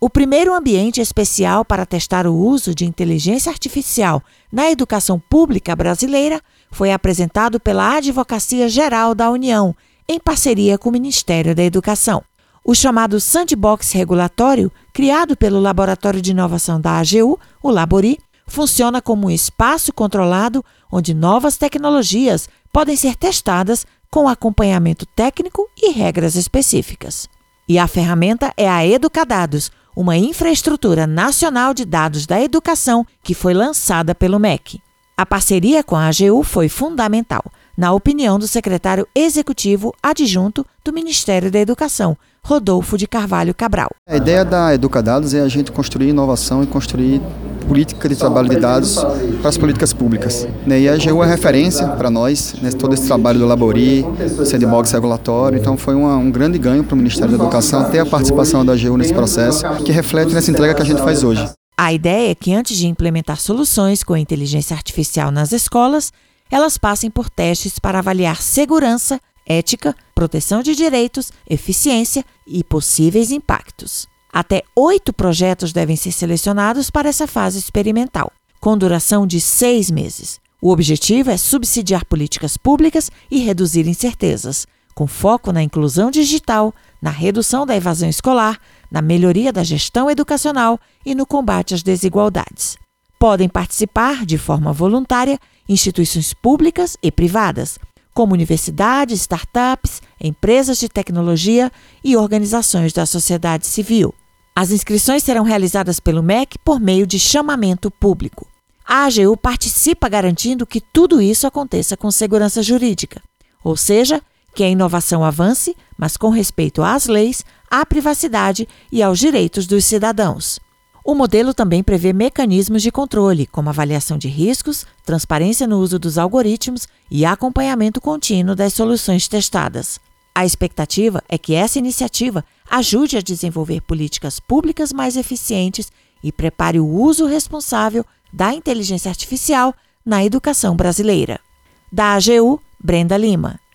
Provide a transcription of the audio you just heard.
O primeiro ambiente especial para testar o uso de inteligência artificial na educação pública brasileira foi apresentado pela Advocacia Geral da União, em parceria com o Ministério da Educação. O chamado Sandbox Regulatório, criado pelo Laboratório de Inovação da AGU, o Labori, funciona como um espaço controlado onde novas tecnologias podem ser testadas com acompanhamento técnico e regras específicas. E a ferramenta é a Educadados, uma infraestrutura nacional de dados da educação que foi lançada pelo MEC. A parceria com a AGU foi fundamental, na opinião do secretário executivo adjunto do Ministério da Educação, Rodolfo de Carvalho Cabral. A ideia da Educadados é a gente construir inovação e construir política de trabalho de dados para as políticas públicas. E a AGU é referência para nós, todo esse trabalho do Labori, Sandbox regulatório. Então foi um grande ganho para o Ministério da Educação ter a participação da AGU nesse processo, que reflete nessa entrega que a gente faz hoje. A ideia é que antes de implementar soluções com inteligência artificial nas escolas, elas passem por testes para avaliar segurança, ética, proteção de direitos, eficiência e possíveis impactos. Até 8 projetos devem ser selecionados para essa fase experimental, com duração de 6 meses. O objetivo é subsidiar políticas públicas e reduzir incertezas, com foco na inclusão digital, na redução da evasão escolar, na melhoria da gestão educacional e no combate às desigualdades. Podem participar, de forma voluntária, instituições públicas e privadas, como universidades, startups, empresas de tecnologia e organizações da sociedade civil. As inscrições serão realizadas pelo MEC por meio de chamamento público. A AGU participa garantindo que tudo isso aconteça com segurança jurídica, ou seja, que a inovação avance, mas com respeito às leis, à privacidade e aos direitos dos cidadãos. O modelo também prevê mecanismos de controle, como avaliação de riscos, transparência no uso dos algoritmos e acompanhamento contínuo das soluções testadas. A expectativa é que essa iniciativa ajude a desenvolver políticas públicas mais eficientes e prepare o uso responsável da inteligência artificial na educação brasileira. Da AGU, Brenda Lima.